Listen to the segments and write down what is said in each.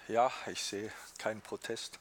Ja, ich sehe keinen Protest.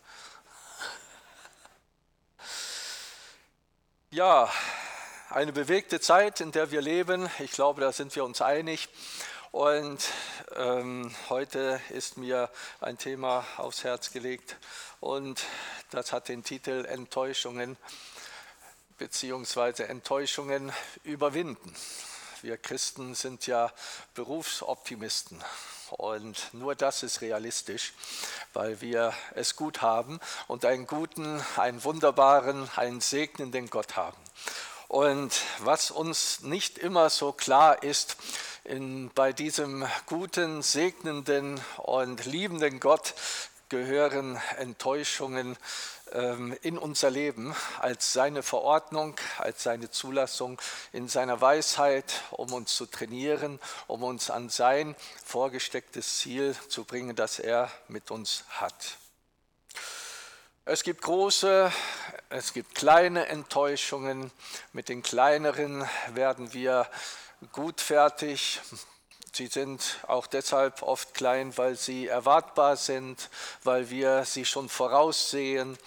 Ja, eine bewegte Zeit, in der wir leben. Ich glaube, da sind wir uns einig. Und heute ist mir ein Thema aufs Herz gelegt und das hat den Titel Enttäuschungen bzw. Enttäuschungen überwinden. Wir Christen sind ja Berufsoptimisten und nur das ist realistisch, weil wir es gut haben und einen guten, einen wunderbaren, einen segnenden Gott haben. Und was uns nicht immer so klar ist, bei diesem guten, segnenden und liebenden Gott gehören Enttäuschungen in unser Leben als seine Verordnung, als seine Zulassung in seiner Weisheit, um uns zu trainieren, um uns an sein vorgestecktes Ziel zu bringen, das er mit uns hat. Es gibt große, es gibt kleine Enttäuschungen. Mit den kleineren werden wir gut fertig. Sie sind auch deshalb oft klein, weil sie erwartbar sind, weil wir sie schon voraussehen.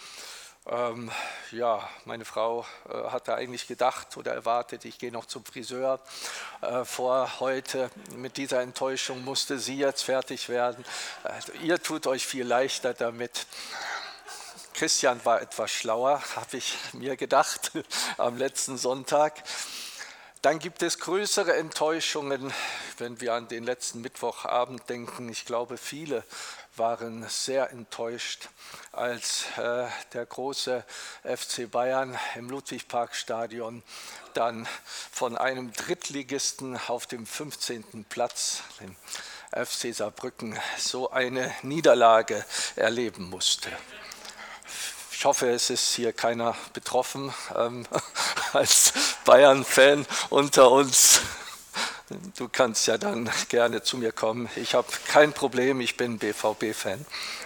Meine Frau hatte eigentlich gedacht oder erwartet, ich gehe noch zum Friseur vor heute. Mit dieser Enttäuschung musste sie jetzt fertig werden. Ihr tut euch viel leichter damit. Christian war etwas schlauer, habe ich mir gedacht, am letzten Sonntag. Dann gibt es größere Enttäuschungen, wenn wir an den letzten Mittwochabend denken. Ich glaube, viele waren sehr enttäuscht, als der große FC Bayern im Ludwig-Park-Stadion dann von einem Drittligisten auf dem 15. Platz, dem FC Saarbrücken, so eine Niederlage erleben musste. Ich hoffe, es ist hier keiner betroffen als Bayern-Fan unter uns. Du kannst ja dann gerne zu mir kommen. Ich habe kein Problem, ich bin BVB-Fan.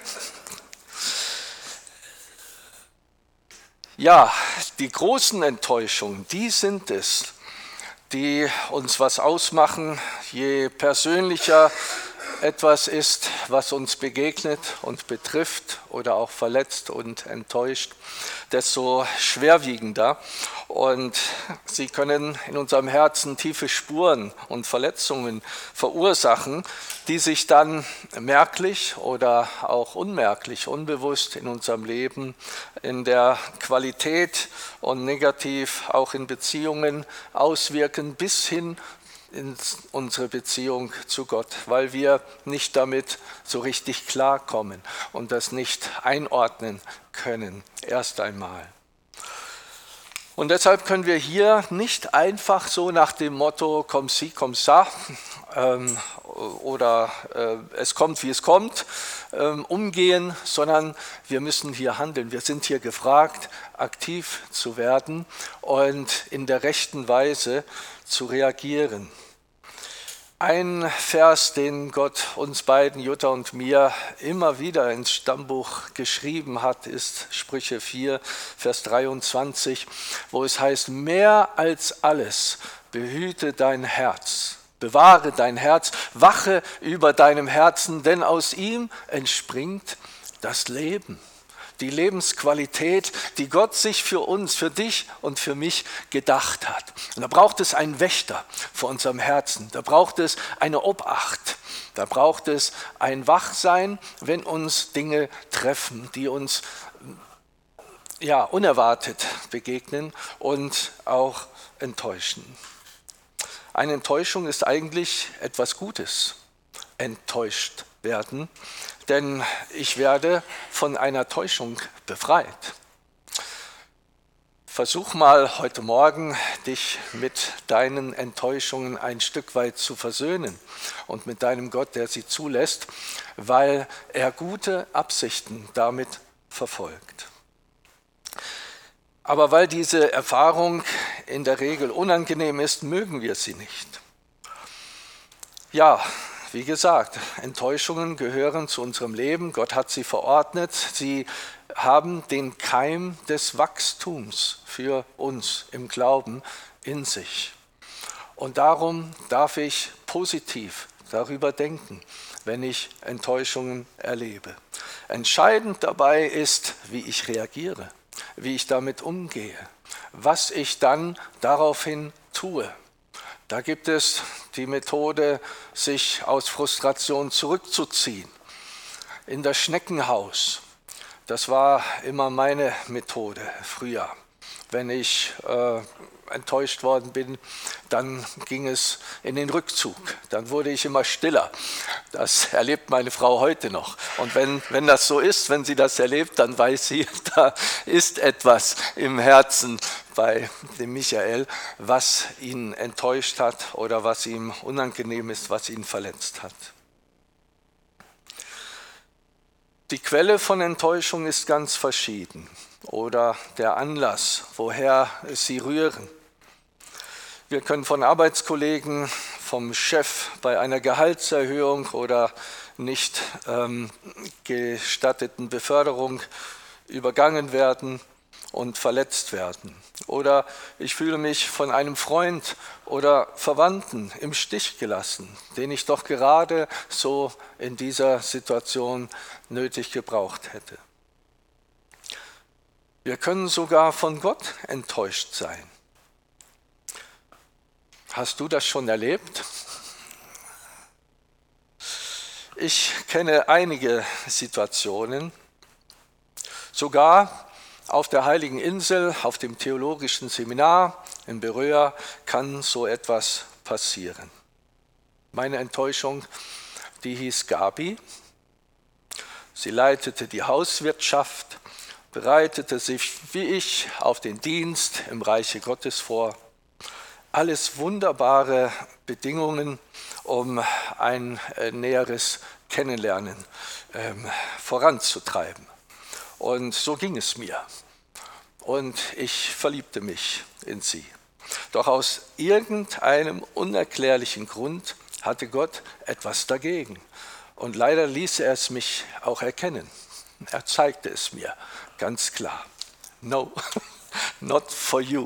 Ja, die großen Enttäuschungen, die sind es, die uns was ausmachen. Je persönlicher etwas ist, was uns begegnet und betrifft oder auch verletzt und enttäuscht, desto schwerwiegender. Und sie können in unserem Herzen tiefe Spuren und Verletzungen verursachen, die sich dann merklich oder auch unmerklich, unbewusst in unserem Leben, in der Qualität und negativ auch in Beziehungen auswirken, bis hin in unsere Beziehung zu Gott, weil wir nicht damit so richtig klarkommen und das nicht einordnen können, erst einmal. Und deshalb können wir hier nicht einfach so nach dem Motto comme ci, comme ça oder es kommt, wie es kommt, umgehen, sondern wir müssen hier handeln. Wir sind hier gefragt, aktiv zu werden und in der rechten Weise zu reagieren. Ein Vers, den Gott uns beiden, Jutta und mir, immer wieder ins Stammbuch geschrieben hat, ist Sprüche 4, Vers 23, wo es heißt, mehr als alles behüte dein Herz, bewahre dein Herz, wache über deinem Herzen, denn aus ihm entspringt das Leben. Die Lebensqualität, die Gott sich für uns, für dich und für mich gedacht hat. Und da braucht es einen Wächter vor unserem Herzen, da braucht es eine Obacht, da braucht es ein Wachsein, wenn uns Dinge treffen, die uns unerwartet begegnen und auch enttäuschen. Eine Enttäuschung ist eigentlich etwas Gutes, enttäuscht werden, denn ich werde von einer Täuschung befreit. Versuch mal heute Morgen, dich mit deinen Enttäuschungen ein Stück weit zu versöhnen und mit deinem Gott, der sie zulässt, weil er gute Absichten damit verfolgt. Aber weil diese Erfahrung in der Regel unangenehm ist, mögen wir sie nicht. Ja, wie gesagt, Enttäuschungen gehören zu unserem Leben. Gott hat sie verordnet. Sie haben den Keim des Wachstums für uns im Glauben in sich. Und darum darf ich positiv darüber denken, wenn ich Enttäuschungen erlebe. Entscheidend dabei ist, wie ich reagiere, wie ich damit umgehe, was ich dann daraufhin tue. Da gibt es die Methode, sich aus Frustration zurückzuziehen, in das Schneckenhaus. Das war immer meine Methode früher. Wenn ich enttäuscht worden bin, dann ging es in den Rückzug. Dann wurde ich immer stiller. Das erlebt meine Frau heute noch. Und wenn das so ist, wenn sie das erlebt, dann weiß sie, da ist etwas im Herzen bei dem Michael, was ihn enttäuscht hat oder was ihm unangenehm ist, was ihn verletzt hat. Die Quelle von Enttäuschung ist ganz verschieden oder der Anlass, woher sie rühren. Wir können von Arbeitskollegen, vom Chef bei einer Gehaltserhöhung oder nicht gestatteten Beförderung übergangen werden und verletzt werden. Oder ich fühle mich von einem Freund oder Verwandten im Stich gelassen, den ich doch gerade so in dieser Situation nötig gebraucht hätte. Wir können sogar von Gott enttäuscht sein. Hast du das schon erlebt? Ich kenne einige Situationen, sogar auf der Heiligen Insel, auf dem theologischen Seminar in Beröa kann so etwas passieren. Meine Enttäuschung, die hieß Gabi. Sie leitete die Hauswirtschaft, bereitete sich wie ich auf den Dienst im Reiche Gottes vor. Alles wunderbare Bedingungen, um ein näheres Kennenlernen voranzutreiben. Und so ging es mir. Und ich verliebte mich in sie. Doch aus irgendeinem unerklärlichen Grund hatte Gott etwas dagegen. Und leider ließ er es mich auch erkennen. Er zeigte es mir ganz klar. No, not for you.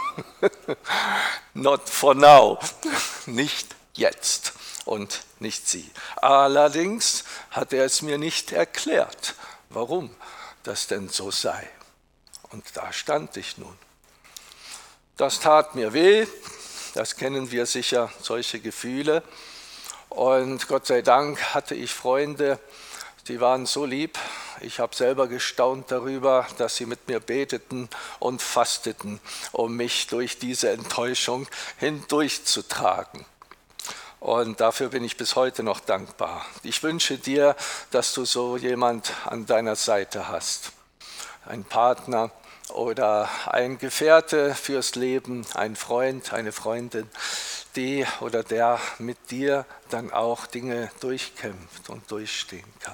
Not for now. Nicht jetzt und nicht sie. Allerdings hat er es mir nicht erklärt, warum das denn so sei. Und da stand ich nun. Das tat mir weh, das kennen wir sicher, solche Gefühle. Und Gott sei Dank hatte ich Freunde, die waren so lieb. Ich habe selber gestaunt darüber, dass sie mit mir beteten und fasteten, um mich durch diese Enttäuschung hindurchzutragen. Und dafür bin ich bis heute noch dankbar. Ich wünsche dir, dass du so jemand an deiner Seite hast. Ein Partner oder ein Gefährte fürs Leben, ein Freund, eine Freundin, die oder der mit dir dann auch Dinge durchkämpft und durchstehen kann.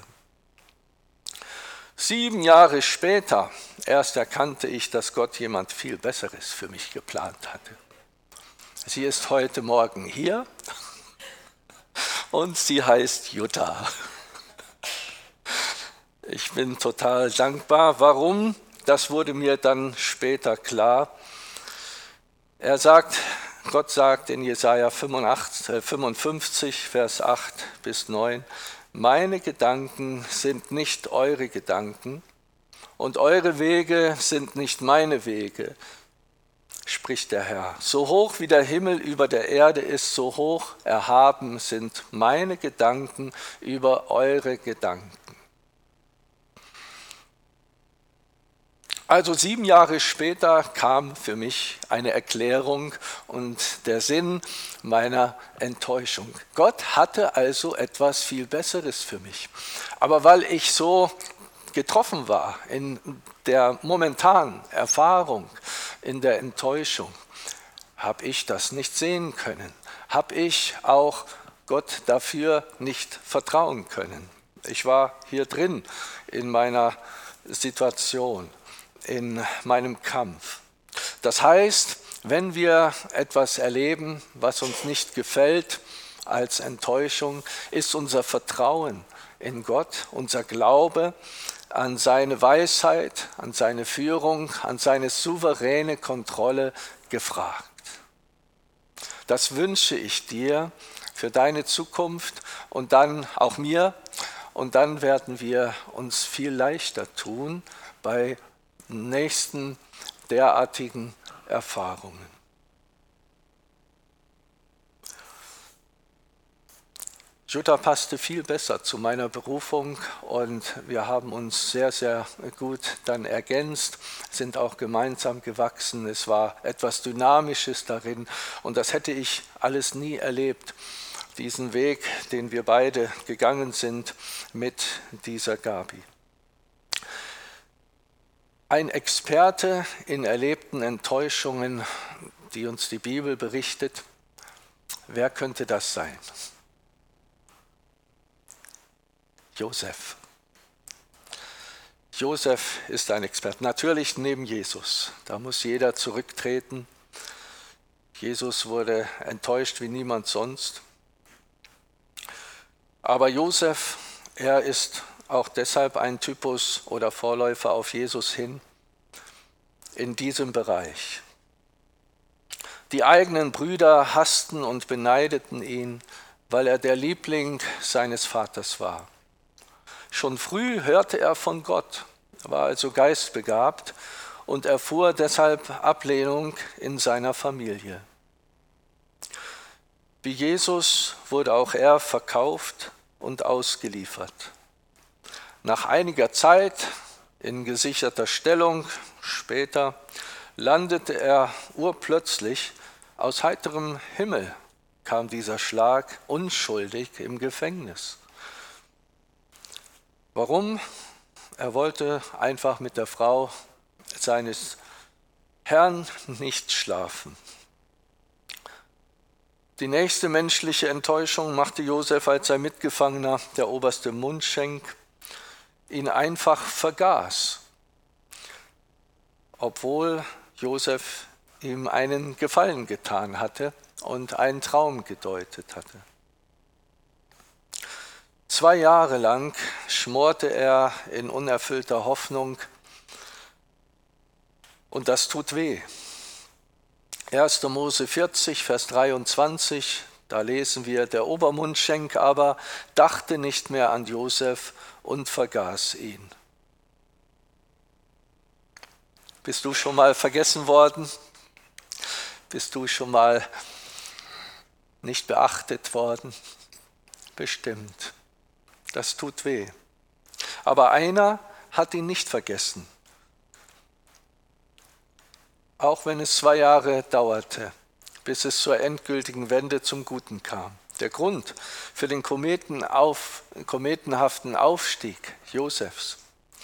7 Jahre später erst erkannte ich, dass Gott jemand viel Besseres für mich geplant hatte. Sie ist heute Morgen hier und sie heißt Jutta. Ich bin total dankbar. Warum? Das wurde mir dann später klar. Gott sagt in Jesaja 55, Vers 8 bis 9, meine Gedanken sind nicht eure Gedanken und eure Wege sind nicht meine Wege, spricht der Herr. So hoch wie der Himmel über der Erde ist, so hoch erhaben sind meine Gedanken über eure Gedanken. Also 7 Jahre später kam für mich eine Erklärung und der Sinn meiner Enttäuschung. Gott hatte also etwas viel Besseres für mich. Aber weil ich so getroffen war in der momentanen Erfahrung, in der Enttäuschung, habe ich das nicht sehen können. Habe ich auch Gott dafür nicht vertrauen können. Ich war hier drin in meiner Situation, in meinem Kampf. Das heißt, wenn wir etwas erleben, was uns nicht gefällt als Enttäuschung, ist unser Vertrauen in Gott, unser Glaube an seine Weisheit, an seine Führung, an seine souveräne Kontrolle gefragt. Das wünsche ich dir für deine Zukunft und dann auch mir. Und dann werden wir uns viel leichter tun bei nächsten derartigen Erfahrungen. Jutta passte viel besser zu meiner Berufung und wir haben uns sehr, sehr gut dann ergänzt, sind auch gemeinsam gewachsen. Es war etwas Dynamisches darin und das hätte ich alles nie erlebt, diesen Weg, den wir beide gegangen sind mit dieser Gabi. Ein Experte in erlebten Enttäuschungen, die uns die Bibel berichtet. Wer könnte das sein? Josef. Josef ist ein Experte, natürlich neben Jesus. Da muss jeder zurücktreten. Jesus wurde enttäuscht wie niemand sonst. Aber Josef, er ist auch deshalb ein Typus oder Vorläufer auf Jesus hin in diesem Bereich. Die eigenen Brüder hassten und beneideten ihn, weil er der Liebling seines Vaters war. Schon früh hörte er von Gott, war also geistbegabt und erfuhr deshalb Ablehnung in seiner Familie. Wie Jesus wurde auch er verkauft und ausgeliefert. Nach einiger Zeit in gesicherter Stellung, später, landete er urplötzlich, aus heiterem Himmel kam dieser Schlag, unschuldig im Gefängnis. Warum? Er wollte einfach mit der Frau seines Herrn nicht schlafen. Die nächste menschliche Enttäuschung machte Josef, als sein Mitgefangener, der oberste Mundschenk, ihn einfach vergaß, obwohl Josef ihm einen Gefallen getan hatte und einen Traum gedeutet hatte. 2 Jahre lang schmorte er in unerfüllter Hoffnung und das tut weh. 1. Mose 40, Vers 23, da lesen wir, der Obermundschenk aber dachte nicht mehr an Josef und vergaß ihn. Bist du schon mal vergessen worden? Bist du schon mal nicht beachtet worden? Bestimmt. Das tut weh. Aber einer hat ihn nicht vergessen. Auch wenn es 2 Jahre dauerte, bis es zur endgültigen Wende zum Guten kam. Der Grund für den kometenhaften Aufstieg Josefs.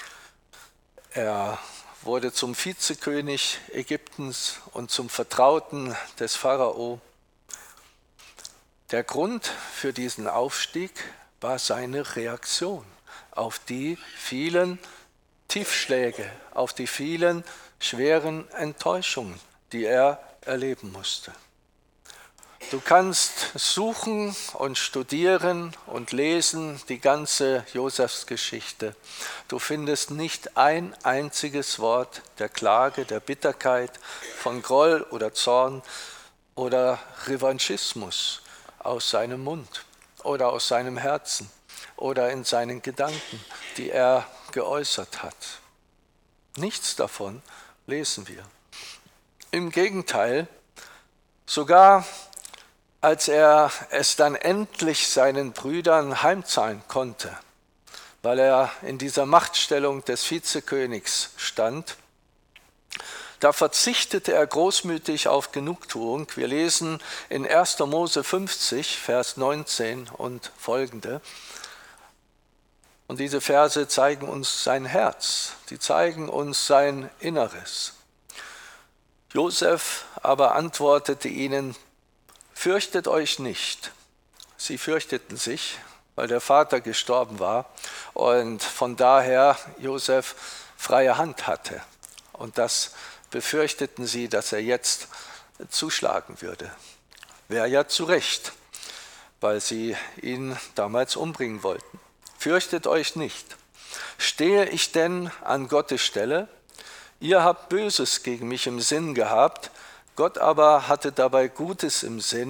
Er wurde zum Vizekönig Ägyptens und zum Vertrauten des Pharao. Der Grund für diesen Aufstieg war seine Reaktion auf die vielen Tiefschläge, auf die vielen schweren Enttäuschungen, die er erleben musste. Du kannst suchen und studieren und lesen die ganze Josefsgeschichte. Du findest nicht ein einziges Wort der Klage, der Bitterkeit, von Groll oder Zorn oder Revanchismus aus seinem Mund oder aus seinem Herzen oder in seinen Gedanken, die er geäußert hat. Nichts davon lesen wir. Im Gegenteil, sogar als er es dann endlich seinen Brüdern heimzahlen konnte, weil er in dieser Machtstellung des Vizekönigs stand, da verzichtete er großmütig auf Genugtuung. Wir lesen in 1. Mose 50, Vers 19 und folgende. Und diese Verse zeigen uns sein Herz, die zeigen uns sein Inneres. Josef aber antwortete ihnen: Fürchtet euch nicht. Sie fürchteten sich, weil der Vater gestorben war und von daher Josef freie Hand hatte. Und das befürchteten sie, dass er jetzt zuschlagen würde. Wäre ja zu Recht, weil sie ihn damals umbringen wollten. Fürchtet euch nicht. Stehe ich denn an Gottes Stelle? Ihr habt Böses gegen mich im Sinn gehabt, Gott aber hatte dabei Gutes im Sinn,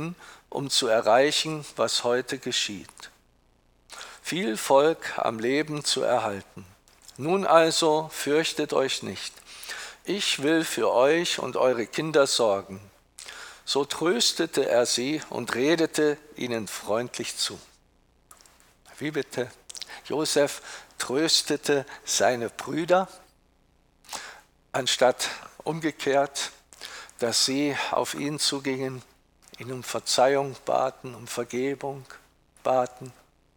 um zu erreichen, was heute geschieht. Viel Volk am Leben zu erhalten. Nun also fürchtet euch nicht. Ich will für euch und eure Kinder sorgen. So tröstete er sie und redete ihnen freundlich zu. Wie bitte? Josef tröstete seine Brüder, anstatt umgekehrt, dass sie auf ihn zugingen, ihn um Verzeihung baten, um Vergebung baten.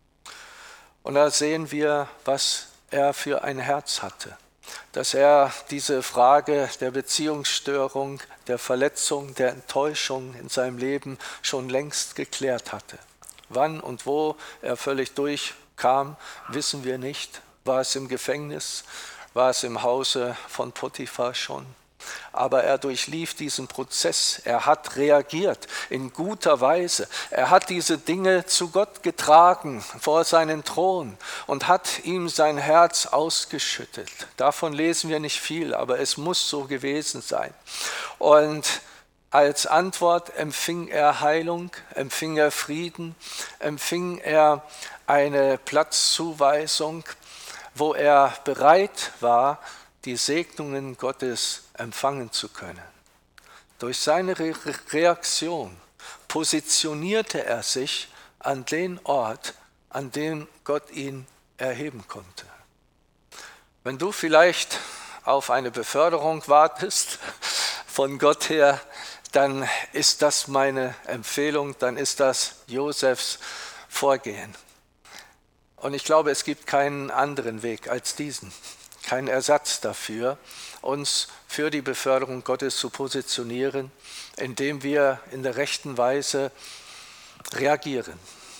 Und da sehen wir, was er für ein Herz hatte. Dass er diese Frage der Beziehungsstörung, der Verletzung, der Enttäuschung in seinem Leben schon längst geklärt hatte. Wann und wo er völlig durchkam, wissen wir nicht. War es im Gefängnis? War es im Hause von Potiphar schon? Aber er durchlief diesen Prozess, er hat reagiert in guter Weise, er hat diese Dinge zu Gott getragen vor seinen Thron und hat ihm sein Herz ausgeschüttet. Davon lesen wir nicht viel, aber es muss so gewesen sein. Und als Antwort empfing er Heilung, empfing er Frieden, empfing er eine Platzzuweisung, wo er bereit war, die Segnungen Gottes empfangen zu können. Durch seine Reaktion positionierte er sich an den Ort, an dem Gott ihn erheben konnte. Wenn du vielleicht auf eine Beförderung wartest von Gott her, dann ist das meine Empfehlung, dann ist das Josefs Vorgehen. Und ich glaube, es gibt keinen anderen Weg als diesen. Kein Ersatz dafür, uns für die Beförderung Gottes zu positionieren, indem wir in der rechten Weise reagieren.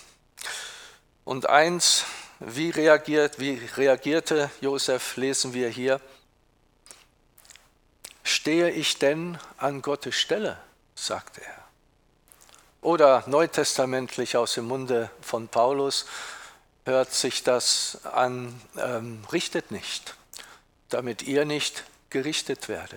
Und eins, wie reagierte Josef, lesen wir hier. Stehe ich denn an Gottes Stelle, sagte er. Oder neutestamentlich aus dem Munde von Paulus hört sich das an, richtet nicht, damit ihr nicht gerichtet werdet.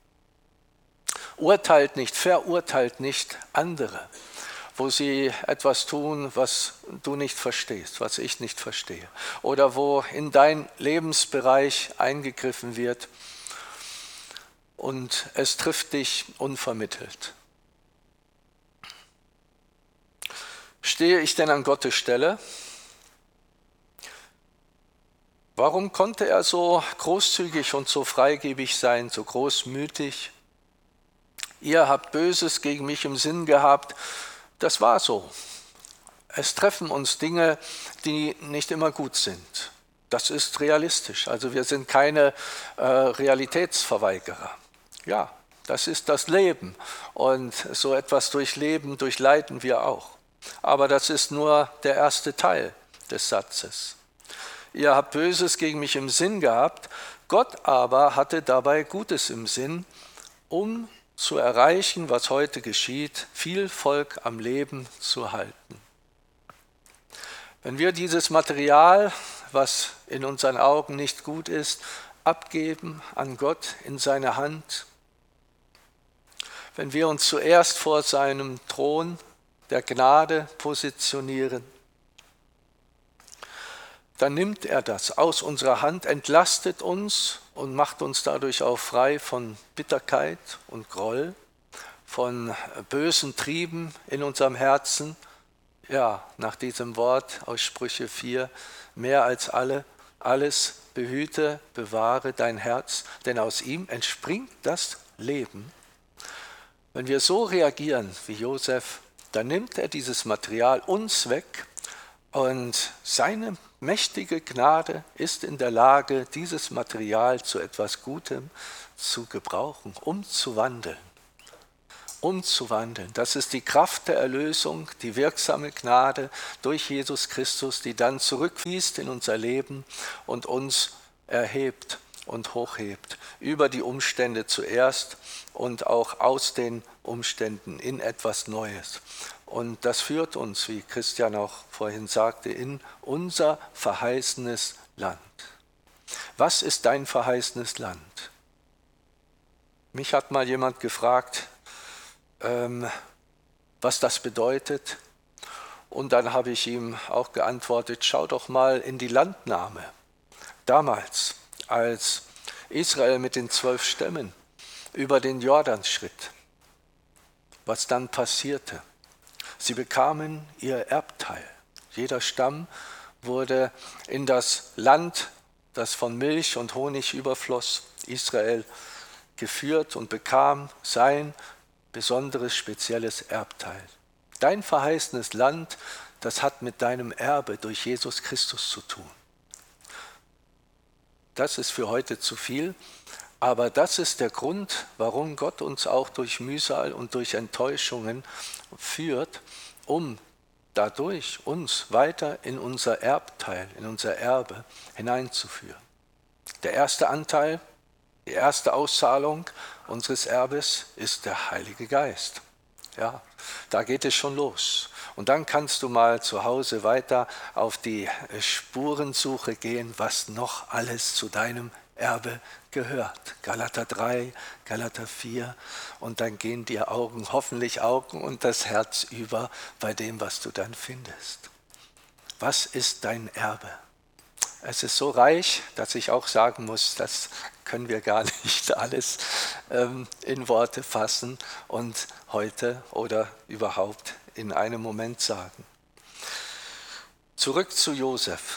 Urteilt nicht, verurteilt nicht andere, wo sie etwas tun, was du nicht verstehst, was ich nicht verstehe. Oder wo in dein Lebensbereich eingegriffen wird und es trifft dich unvermittelt. Stehe ich denn an Gottes Stelle? Warum konnte er so großzügig und so freigebig sein, so großmütig? Ihr habt Böses gegen mich im Sinn gehabt. Das war so. Es treffen uns Dinge, die nicht immer gut sind. Das ist realistisch. Also wir sind keine Realitätsverweigerer. Ja, das ist das Leben. Und so etwas durchleiden wir auch. Aber das ist nur der erste Teil des Satzes. Ihr habt Böses gegen mich im Sinn gehabt, Gott aber hatte dabei Gutes im Sinn, um zu erreichen, was heute geschieht, viel Volk am Leben zu halten. Wenn wir dieses Material, was in unseren Augen nicht gut ist, abgeben an Gott in seine Hand, wenn wir uns zuerst vor seinem Thron der Gnade positionieren, dann nimmt er das aus unserer Hand, entlastet uns und macht uns dadurch auch frei von Bitterkeit und Groll, von bösen Trieben in unserem Herzen. Ja, nach diesem Wort aus Sprüche 4, mehr als alles behüte, bewahre dein Herz, denn aus ihm entspringt das Leben. Wenn wir so reagieren wie Josef, dann nimmt er dieses Material uns weg und seine mächtige Gnade ist in der Lage, dieses Material zu etwas Gutem zu gebrauchen, umzuwandeln. Das ist die Kraft der Erlösung, die wirksame Gnade durch Jesus Christus, die dann zurückfließt in unser Leben und uns erhebt und hochhebt. Über die Umstände zuerst und auch aus den Umständen in etwas Neues. Und das führt uns, wie Christian auch vorhin sagte, in unser verheißenes Land. Was ist dein verheißenes Land? Mich hat mal jemand gefragt, was das bedeutet. Und dann habe ich ihm auch geantwortet, schau doch mal in die Landnahme. Damals, als Israel mit den 12 Stämmen über den Jordan schritt, was dann passierte. Sie bekamen ihr Erbteil. Jeder Stamm wurde in das Land, das von Milch und Honig überfloss, Israel, geführt und bekam sein besonderes, spezielles Erbteil. Dein verheißenes Land, das hat mit deinem Erbe durch Jesus Christus zu tun. Das ist für heute zu viel, aber das ist der Grund, warum Gott uns auch durch Mühsal und durch Enttäuschungen führt, um dadurch uns weiter in unser Erbteil, in unser Erbe hineinzuführen. Der erste Anteil, die erste Auszahlung unseres Erbes ist der Heilige Geist. Ja, da geht es schon los. Und dann kannst du mal zu Hause weiter auf die Spurensuche gehen, was noch alles zu deinem Erbe gehört. Galater 3, Galater 4 und dann gehen dir hoffentlich Augen und das Herz über bei dem, was du dann findest. Was ist dein Erbe? Es ist so reich, dass ich auch sagen muss, das können wir gar nicht alles in Worte fassen und heute oder überhaupt in einem Moment sagen. Zurück zu Josef.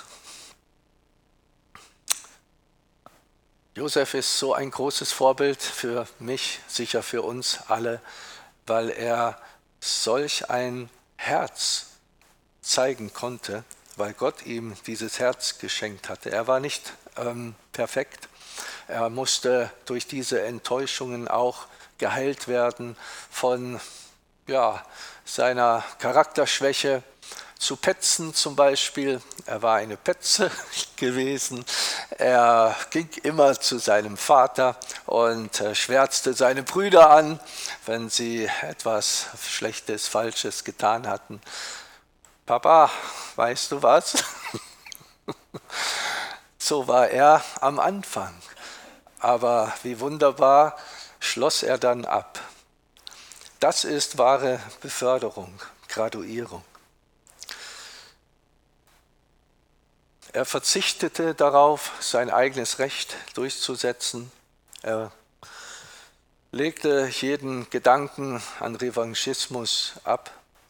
Josef ist so ein großes Vorbild für mich, sicher für uns alle, weil er solch ein Herz zeigen konnte, weil Gott ihm dieses Herz geschenkt hatte. Er war nicht perfekt. Er musste durch diese Enttäuschungen auch geheilt werden von seiner Charakterschwäche zu petzen zum Beispiel. Er war eine Petze gewesen. Er ging immer zu seinem Vater und schwärzte seine Brüder an, wenn sie etwas Schlechtes, Falsches getan hatten. Papa, weißt du was? So war er am Anfang. Aber wie wunderbar schloss er dann ab. Das ist wahre Beförderung, Graduierung. Er verzichtete darauf, sein eigenes Recht durchzusetzen. Er legte jeden Gedanken an Revanchismus ab.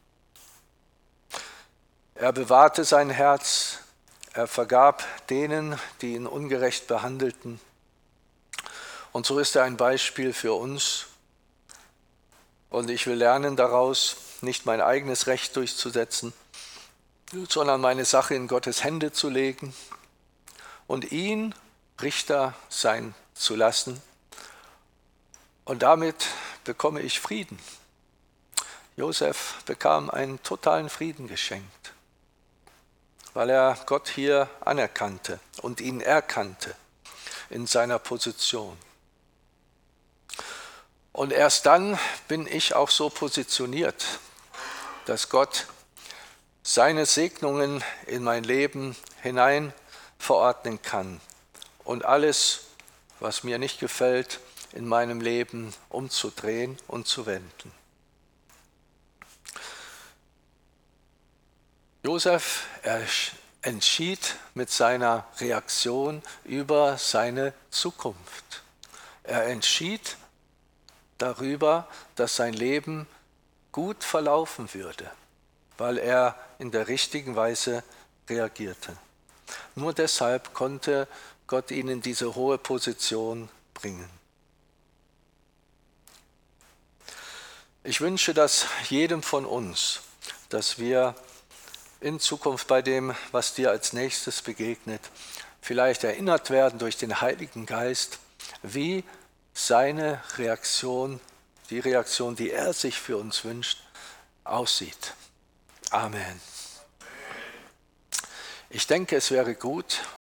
Er bewahrte sein Herz, er vergab denen, die ihn ungerecht behandelten. Und so ist er ein Beispiel für uns. Und ich will lernen daraus, nicht mein eigenes Recht durchzusetzen, sondern meine Sache in Gottes Hände zu legen und ihn Richter sein zu lassen. Und damit bekomme ich Frieden. Josef bekam einen totalen Frieden geschenkt, weil er Gott hier anerkannte und ihn erkannte in seiner Position. Und erst dann bin ich auch so positioniert, dass Gott seine Segnungen in mein Leben hinein verordnen kann und alles, was mir nicht gefällt, in meinem Leben umzudrehen und zu wenden. Josef entschied mit seiner Reaktion über seine Zukunft. Er entschied darüber, dass sein Leben gut verlaufen würde, weil er in der richtigen Weise reagierte. Nur deshalb konnte Gott ihn in diese hohe Position bringen. Ich wünsche das jedem von uns, dass wir in Zukunft bei dem, was dir als nächstes begegnet, vielleicht erinnert werden durch den Heiligen Geist, wie seine Reaktion, die Reaktion, die er sich für uns wünscht, aussieht. Amen. Ich denke, es wäre gut,